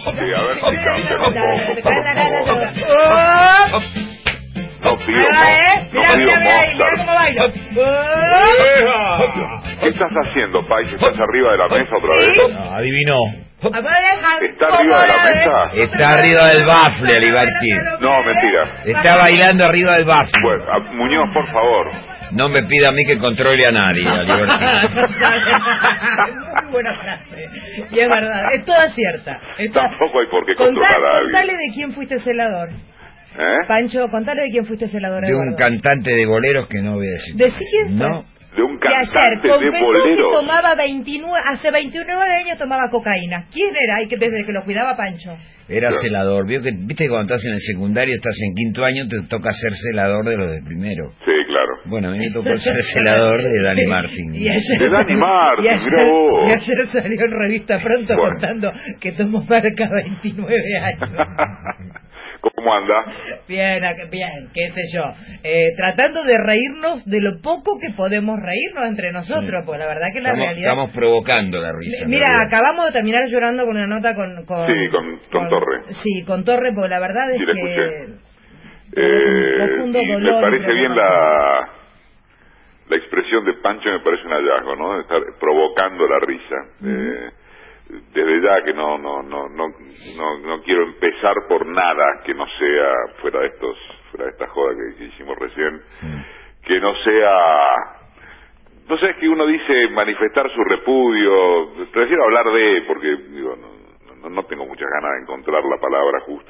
Sí, a ver si canten un poco. No pido Mira cómo baila. ¿Qué estás haciendo, Pai? ¿Estás arriba de la mesa otra vez? No, adivinó. ¿Está arriba de la mesa? Está arriba del bafle, Alibertín. No, mentira. Está bailando arriba del bafle. Bueno, Muñoz, por favor. No me pida a mí que controle a nadie, Alibertín. Muy buena frase. Y es verdad, es toda cierta. Tampoco hay por qué controlar a alguien. Contale de quién fuiste celador. Pancho, contale de quién fuiste celador. De un cantante de boleros que no voy a decir. ¿Decí quién fue? No. De un Que ayer cantante de confesó boleros. que tomaba hace 29 años tomaba cocaína. ¿Quién era? Y que desde que lo cuidaba Pancho. Era celador. Viste que cuando estás en el secundario, estás en quinto año, te toca ser celador de los de primero. Sí, claro. Bueno, a mí me tocó ser celador de Dani Martin. De Dani Martin, mirá vos. Y ayer salió en Revista Pronto contando que tomó marca 29 años. ¿Cómo anda? Bien, qué sé yo. Tratando de reírnos de lo poco que podemos reírnos entre nosotros, porque la verdad que la realidad... Estamos provocando la risa. Mira, acabamos de terminar llorando con una nota con Torre. Sí, con Torre, porque la verdad es que... profundo y dolor, me parece bien la expresión de Pancho, me parece un hallazgo, ¿no? De estar provocando la risa. Desde ya que no quiero empezar por nada que no sea fuera de esta joda que hicimos recién, que no sea, no sé, es que uno dice manifestar su repudio, prefiero hablar porque digo, no tengo muchas ganas de encontrar la palabra justa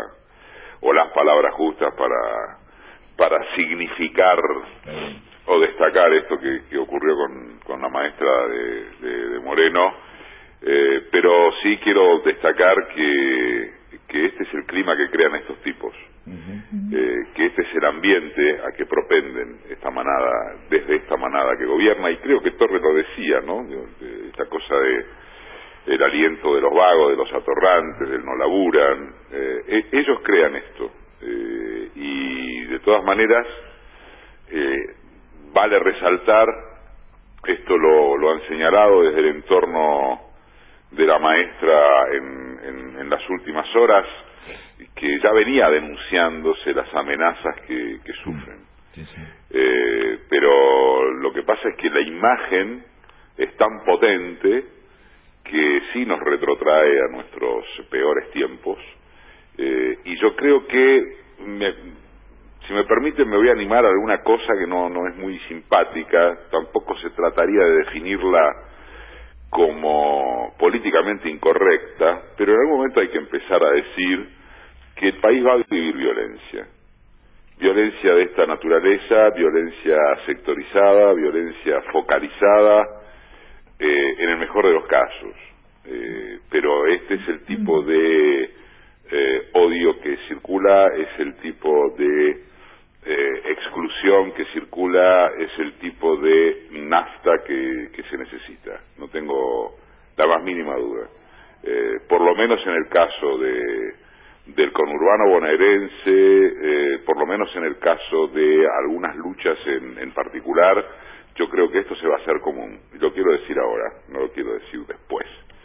o las palabras justas para significar o destacar esto que ocurrió con la maestra de Moreno. Pero sí quiero destacar que este es el clima que crean estos tipos, que este es el ambiente a que propenden desde esta manada que gobierna, y creo que Torre lo decía, ¿no? Esta cosa de el aliento de los vagos, de los atorrantes, del no laburan, ellos crean esto, y de todas maneras vale resaltar, esto lo han señalado desde el entorno de la maestra en las últimas horas, que ya venía denunciándose las amenazas que sufren. Pero lo que pasa es que la imagen es tan potente que sí nos retrotrae a nuestros peores tiempos, y yo creo que, si me permiten, me voy a animar a alguna cosa que no es muy simpática. Tampoco se trataría de definirla como políticamente incorrecta, pero en algún momento hay que empezar a decir que el país va a vivir violencia de esta naturaleza, violencia sectorizada, violencia focalizada, en el mejor de los casos, pero este es el tipo de odio que circula, es el tipo de exclusión que circula, es el tipo de nafta que se necesita. No tengo la más mínima duda. Por lo menos en el caso del conurbano bonaerense, por lo menos en el caso de algunas luchas en particular, yo creo que esto se va a hacer común. Y lo quiero decir ahora, no lo quiero decir después.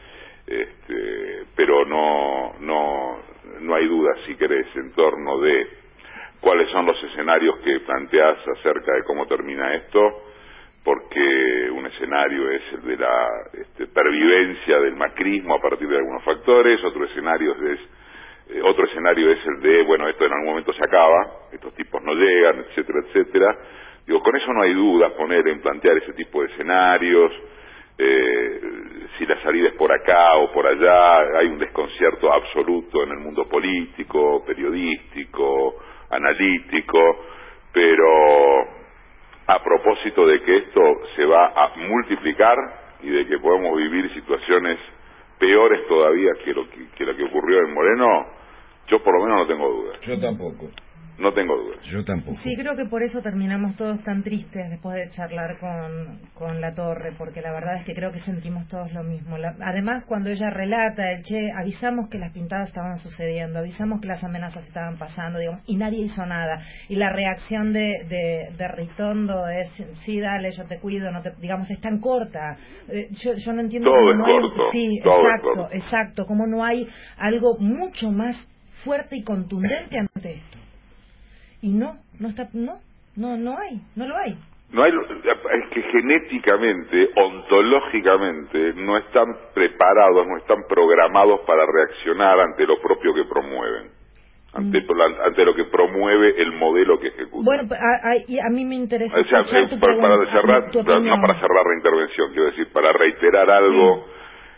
Pero no hay duda, si querés, en torno de cuáles son los escenarios que planteás acerca de cómo termina esto, porque un escenario es el de la pervivencia del macrismo a partir de algunos factores, otro escenario es el de, bueno, esto en algún momento se acaba, estos tipos no llegan, etcétera, etcétera. Digo, con eso no hay duda plantear ese tipo de escenarios. Si la salida es por acá o por allá, hay un desconcierto absoluto en el mundo político, periodístico, analítico, pero a propósito de que esto se va a multiplicar y de que podemos vivir situaciones peores todavía que lo que ocurrió en Moreno, yo por lo menos no tengo dudas. Yo tampoco. no tengo dudas. Yo tampoco. Sí, creo que por eso terminamos todos tan tristes después de charlar con Latorre, porque la verdad es que creo que sentimos todos lo mismo. Además, cuando ella relata, avisamos que las pintadas estaban sucediendo, avisamos que las amenazas estaban pasando, digamos, y nadie hizo nada. Y la reacción de Ritondo es, sí, dale, yo te cuido, no te, digamos, es tan corta. Yo no entiendo todo cómo es no corto, hay... Sí, todo exacto, exacto, cómo no hay algo mucho más fuerte y contundente ante esto. Y no hay, no lo hay. No hay, es que genéticamente, ontológicamente, no están preparados, no están programados para reaccionar ante lo propio que promueven, ante lo que promueve el modelo que ejecutan. Bueno, a mí me interesa o sea, escuchar tu para pregunta, cerrar, tu opinión. no para cerrar la intervención, quiero decir, para reiterar algo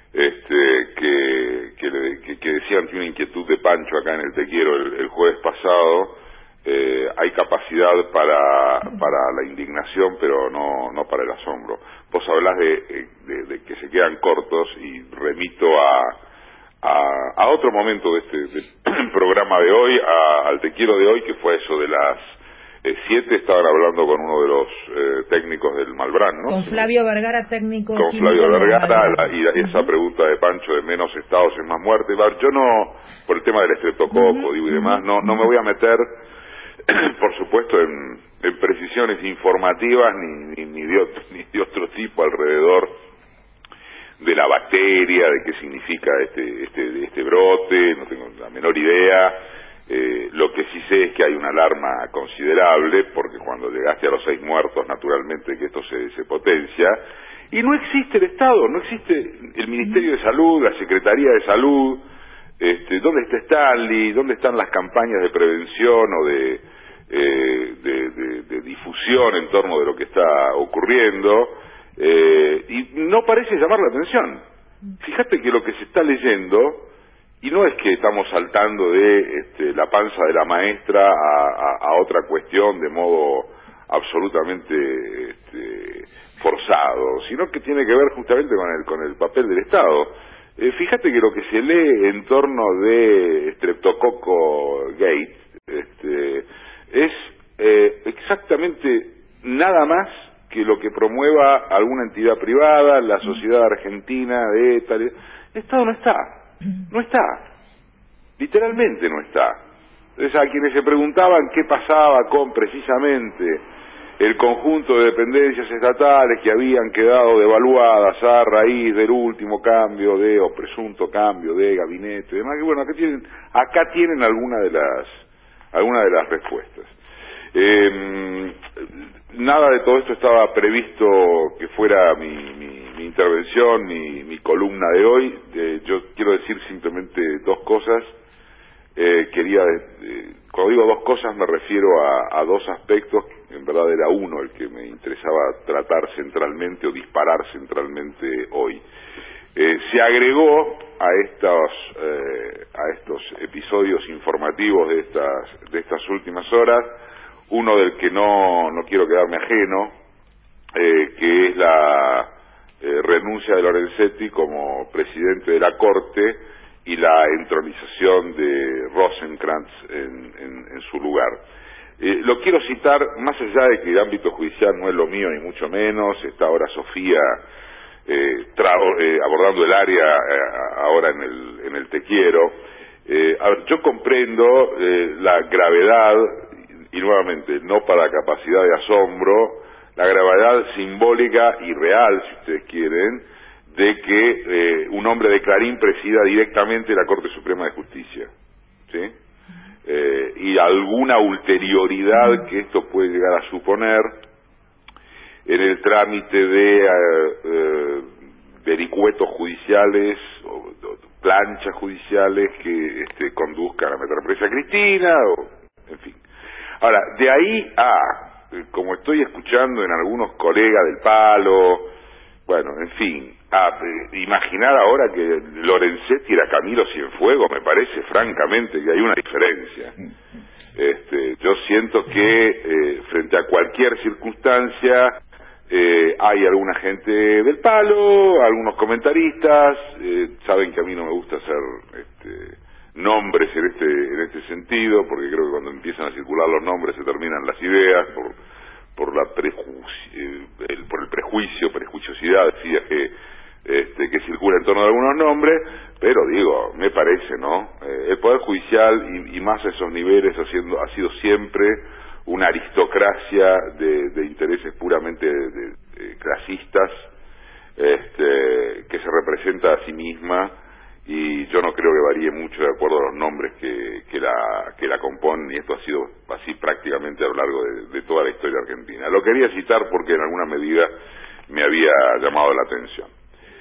que decía ante una inquietud de Pancho acá en el Te Quiero el jueves pasado. Hay capacidad para la indignación, pero no para el asombro. Vos hablás de que se quedan cortos, y remito a otro momento de del programa de hoy, al Te Quiero de hoy, que fue eso de las 7, estaban hablando con uno de los técnicos del Malbrán, ¿no? Con Flavio Vergara, técnico con químico Flavio del Vergara, Malbrán. y esa pregunta de Pancho de menos estados es más muerte. Yo no, por el tema del estreptococo, digo, y demás, no me voy a meter, por supuesto, en precisiones informativas ni de otro tipo alrededor de la bacteria, de qué significa este brote. No tengo la menor idea. Lo que sí sé es que hay una alarma considerable, porque cuando llegaste a los 6 muertos, naturalmente que esto se potencia, y no existe el Estado, no existe el Ministerio de Salud, la Secretaría de Salud. ¿Dónde está Stanley? ¿Dónde están las campañas de prevención o de difusión en torno de lo que está ocurriendo? Y no parece llamar la atención. Fíjate que lo que se está leyendo, y no es que estamos saltando de la panza de la maestra a otra cuestión de modo absolutamente forzado, sino que tiene que ver justamente con el papel del Estado. Fíjate que lo que se lee en torno de Streptococo Gate es exactamente nada más que lo que promueva alguna entidad privada, la sociedad argentina de tal. El Estado no está, literalmente no está. Entonces, a quienes se preguntaban qué pasaba con precisamente el conjunto de dependencias estatales que habían quedado devaluadas a raíz del último cambio o presunto cambio de gabinete y demás, que bueno, acá tienen alguna de las respuestas. Nada de todo esto estaba previsto que fuera mi intervención, mi columna de hoy. Yo quiero decir simplemente 2 cosas. Cuando digo 2 cosas me refiero a 2 aspectos. En verdad era uno el que me interesaba tratar centralmente o disparar centralmente hoy. Se agregó a estos episodios informativos de estas últimas horas uno del que no quiero quedarme ajeno, que es la renuncia de Lorenzetti como presidente de la Corte y la entronización de Rosenkrantz en su lugar. Lo quiero citar, más allá de que el ámbito judicial no es lo mío ni mucho menos. Está ahora Sofía abordando el área ahora en el Te Quiero. A ver, yo comprendo la gravedad, y nuevamente, no para capacidad de asombro, la gravedad simbólica y real, si ustedes quieren, de que un hombre de Clarín presida directamente la Corte Suprema de Justicia, ¿sí? Y alguna ulterioridad que esto puede llegar a suponer en el trámite de vericuetos judiciales o planchas judiciales que conduzcan a meter presa a Cristina, en fin. Ahora, de ahí como estoy escuchando en algunos colegas del Palo, bueno, en fin, imaginar ahora que Lorenzetti era Camilo Cienfuegos, me parece francamente que hay una diferencia. Yo siento que frente a cualquier circunstancia hay alguna gente del Palo, algunos comentaristas, saben que a mí no me gusta hacer nombres en este ese sentido, porque creo que cuando empiezan a circular los nombres se terminan las ideas, por el prejuiciosidad, decía que circula en torno a algunos nombres, pero digo, me parece, ¿no? El Poder Judicial, y más a esos niveles, ha sido siempre una aristocracia de intereses puramente clasistas, que se representa a sí misma, y yo no creo que varíe mucho de acuerdo a los nombres que la componen, y esto ha sido así prácticamente a lo largo de toda la historia argentina. Lo quería citar porque en alguna medida me había llamado la atención.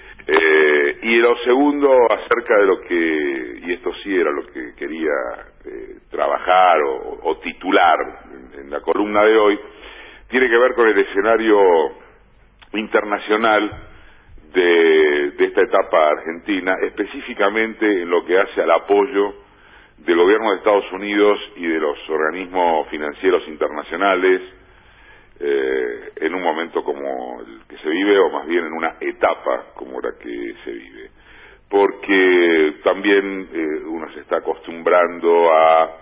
Y lo segundo, acerca de lo que, y esto sí era lo que quería trabajar o titular en la columna de hoy, tiene que ver con el escenario internacional de esta etapa argentina, específicamente en lo que hace al apoyo del gobierno de Estados Unidos y de los organismos financieros internacionales en un momento como el que se vive, o más bien en una etapa como la que se vive, porque también uno se está acostumbrando a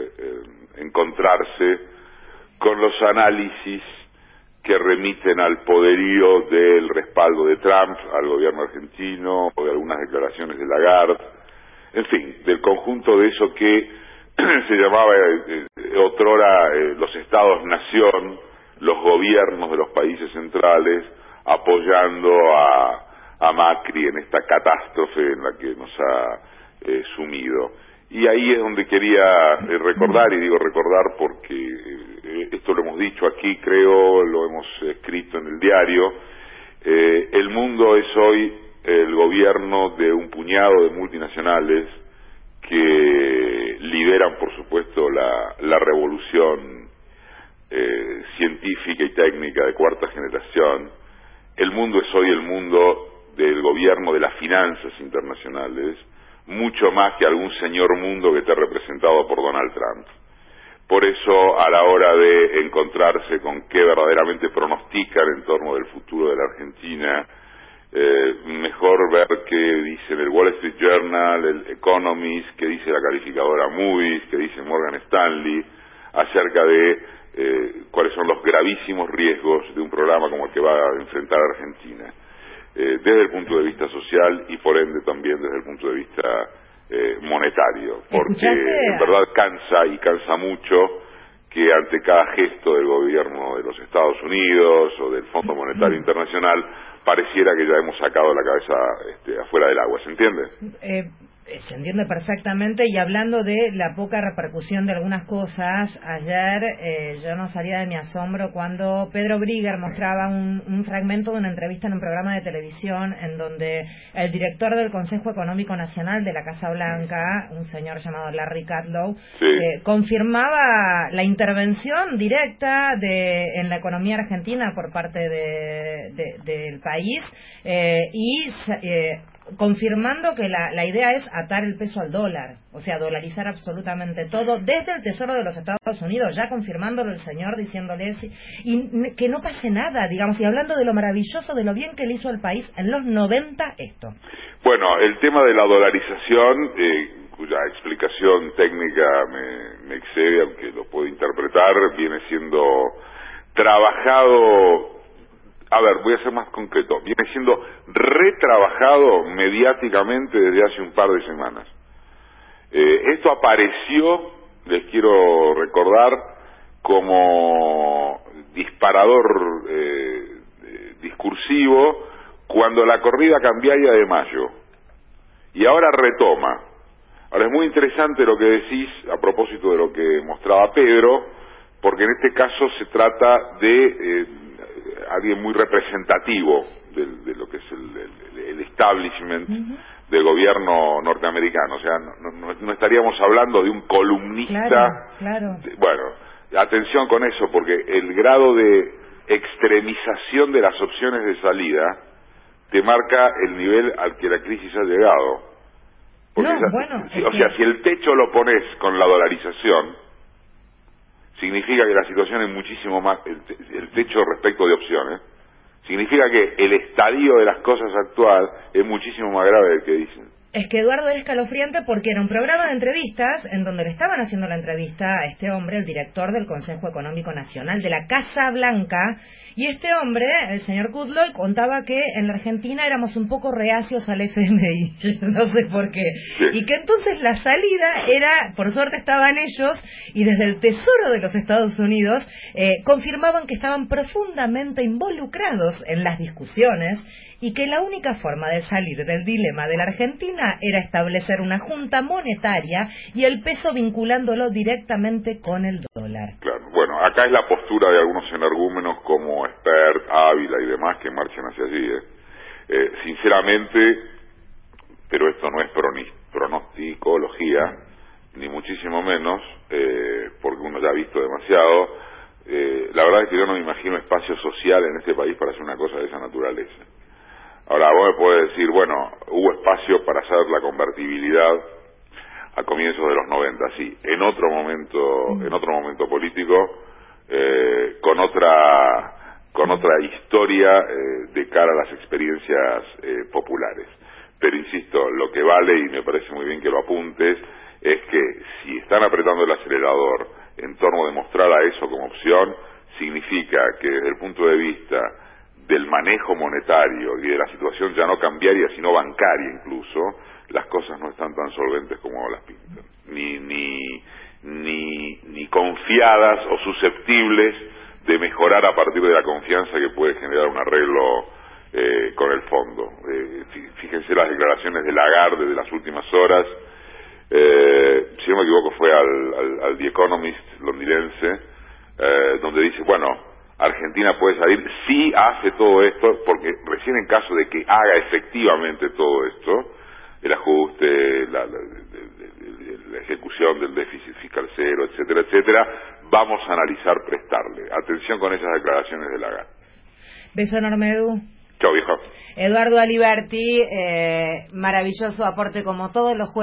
encontrarse con los análisis que remiten al poderío del respaldo de Trump al gobierno argentino, o de algunas declaraciones de Lagarde, en fin, del conjunto de eso que se llamaba otrora los estados-nación, los gobiernos de los países centrales, apoyando a Macri en esta catástrofe en la que nos ha sumido. Y ahí es donde quería recordar, y digo recordar porque esto lo hemos dicho aquí, creo, lo hemos escrito en el diario, el mundo es hoy el gobierno de un puñado de multinacionales que lideran, por supuesto, la revolución científica y técnica de cuarta generación. El mundo es hoy el mundo del gobierno de las finanzas internacionales, mucho más que algún señor mundo que esté representado por Donald Trump. Por eso, a la hora de encontrarse con qué verdaderamente pronostican en torno del futuro de la Argentina, mejor ver qué dice el Wall Street Journal, el Economist, qué dice la calificadora Moody's, qué dice Morgan Stanley, acerca de cuáles son los gravísimos riesgos de un programa como el que va a enfrentar Argentina, desde el punto de vista social y por ende también desde el punto de vista monetario, porque en verdad cansa mucho que ante cada gesto del gobierno de los Estados Unidos o del Fondo Monetario Internacional pareciera que ya hemos sacado la cabeza afuera del agua, ¿se entiende? Se entiende perfectamente, y hablando de la poca repercusión de algunas cosas, ayer yo no salía de mi asombro cuando Pedro Brigger mostraba un fragmento de una entrevista en un programa de televisión en donde el director del Consejo Económico Nacional de la Casa Blanca, un señor llamado Larry Kudlow, confirmaba la intervención directa en la economía argentina por parte del país, y confirmando que la idea es atar el peso al dólar, o sea, dolarizar absolutamente todo, desde el Tesoro de los Estados Unidos, ya confirmándolo el señor, diciéndole y que no pase nada, digamos, y hablando de lo maravilloso, de lo bien que le hizo al país en los 90 esto. Bueno, el tema de la dolarización, cuya explicación técnica me excede, aunque lo puedo interpretar, viene siendo trabajado. A ver, voy a ser más concreto. Viene siendo retrabajado mediáticamente desde hace un par de semanas. Esto apareció, les quiero recordar, como disparador discursivo cuando la corrida cambiaria de mayo. Y ahora retoma. Ahora es muy interesante lo que decís a propósito de lo que mostraba Pedro, porque en este caso se trata de alguien muy representativo de lo que es el establishment del gobierno norteamericano. O sea, no estaríamos hablando de un columnista. Claro. Bueno, atención con eso, porque el grado de extremización de las opciones de salida te marca el nivel al que la crisis ha llegado. Porque si el techo lo pones con la dolarización, significa que la situación es muchísimo más, el techo respecto de opciones, significa que el estadio de las cosas actual es muchísimo más grave del que dicen. Es que Eduardo era escalofriante porque era un programa de entrevistas en donde le estaban haciendo la entrevista a este hombre, el director del Consejo Económico Nacional de la Casa Blanca, y este hombre, el señor Kudlow, contaba que en la Argentina éramos un poco reacios al FMI, no sé por qué, y que entonces la salida era, por suerte estaban ellos, y desde el Tesoro de los Estados Unidos confirmaban que estaban profundamente involucrados en las discusiones, y que la única forma de salir del dilema de la Argentina era establecer una junta monetaria y el peso vinculándolo directamente con el dólar. Claro, bueno, acá es la postura de algunos energúmenos como Expert, Ávila y demás que marchan hacia allí. Sinceramente, pero esto no es pronosticología, ni muchísimo menos, porque uno ya ha visto demasiado. La verdad es que yo no me imagino espacio social en este país para hacer una cosa de esa naturaleza. Ahora, vos me podés decir, bueno, hubo espacio para hacer la convertibilidad a comienzos de los 90, sí, en otro momento político, con otra historia de cara a las experiencias populares. Pero insisto, lo que vale, y me parece muy bien que lo apuntes, es que si están apretando el acelerador en torno de mostrar a eso como opción, significa que desde el punto de vista del manejo monetario y de la situación ya no cambiaria sino bancaria incluso, las cosas no están tan solventes como las pintan, ni confiadas o susceptibles de mejorar a partir de la confianza que puede generar un arreglo con el fondo. Fíjense las declaraciones de Lagarde de las últimas horas, si no me equivoco fue al The Economist londinense, donde dice, bueno, Argentina puede salir si hace todo esto, porque recién en caso de que haga efectivamente todo esto, el ajuste, la ejecución del déficit fiscal cero, etcétera, etcétera, vamos a analizar prestarle. Atención con esas declaraciones de Lagarde. Beso enorme, Edu. Chao, viejo. Eduardo Aliberti, maravilloso aporte como todos los jueves.